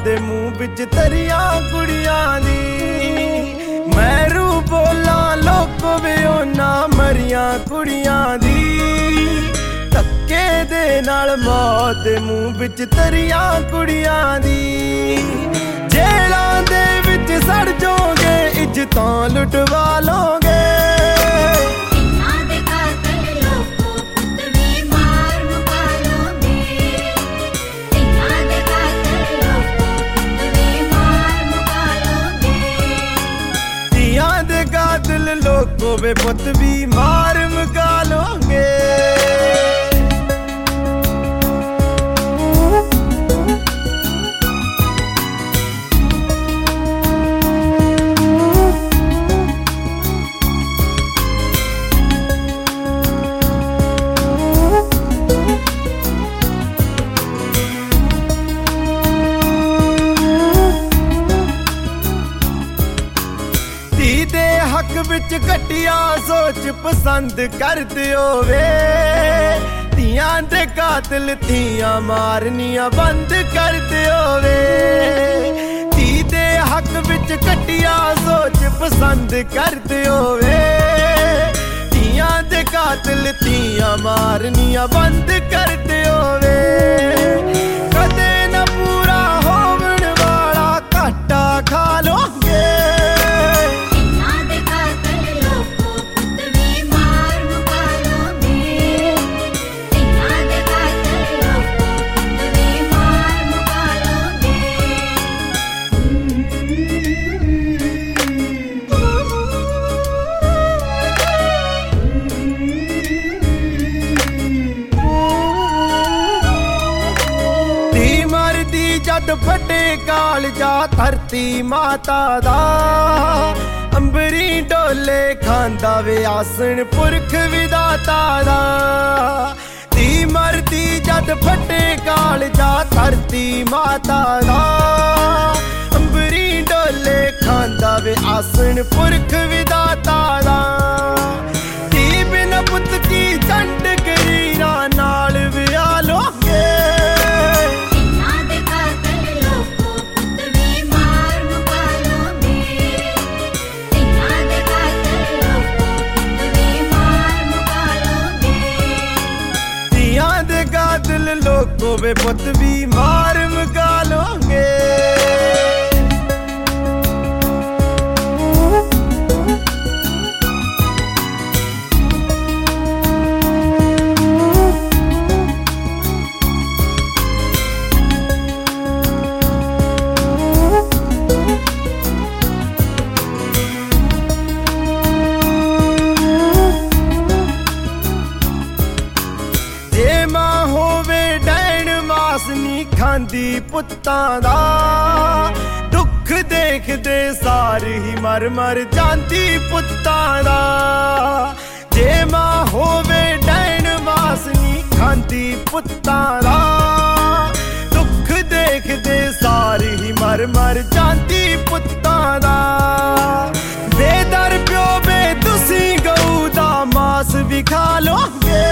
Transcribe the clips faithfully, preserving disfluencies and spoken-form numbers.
दे मुंह विच तरियां कुड़ियां दी। मैरू बोला लोको वे ओना मरियां कुड़ियां दी। धक्के दे नाल मौत दे मुंह विच तरियां कुड़ियां दी। जेलां दे विच सड़ जाओगे इज्जतां लुटवा लोगे। कातिल लोगों वे पुत भी मार मुका लोगे। हक विच घटिया सोच पसंद करदे होवे। तियां दे कातिल तियां मारनियां बंद करदे होवे। धी दे हक विच घटिया सोच पसंद करदे होवे। तियां दे कातिल तियां मारनियां बंद करदे होवे। कदे न पूरा होवन वाला घाटा खा लोगे। जद फटे कालजा धरती माता दा। अंबरी डोले खांदा वे आसन पुरख विदाता दा। धी मरदी जद फटे कालजा धरती माता दा। अंबरी डोले खांदा वे आसन पुरख विदाता दा। धी बिन पुत की चंड करीरा नाल विया लोगे। कातिल लोगों वे पुत भी मार मुका लोगे। खांदी पुत्तां दा दुख देखदे सार ही मर मर जांदी पुत्तां दा। जे मां होवे डैन वासनी खांदी पुत्तां दा दुख देखदे सार ही मर मर जांदी पुत्तां दा। बेदर प्यो बे तुसी गऊ दा मास भी खा लोगे।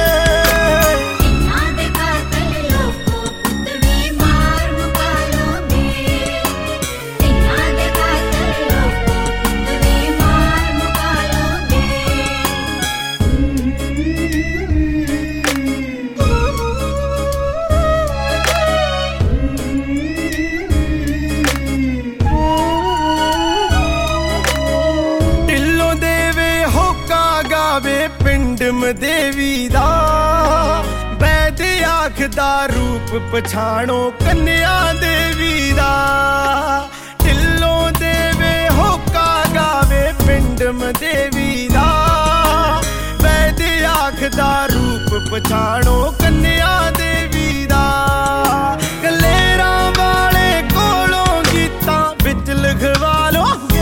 पिंडम देवी दा बैद आखदा रूप पछाणो कन्या देवी दा। ढिल्लों देवे होका गावे पिंडम देवी दा बैद आखदा रूप पछाणो कन्या देवी दा। कलेरा वाले कोलों गीतां विच लिखवा लोगे।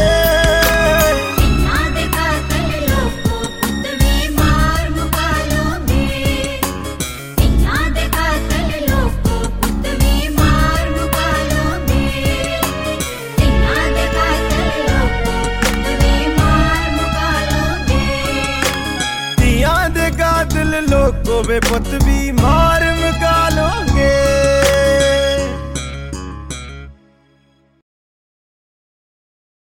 कातिल लोगों वे पुत भी मार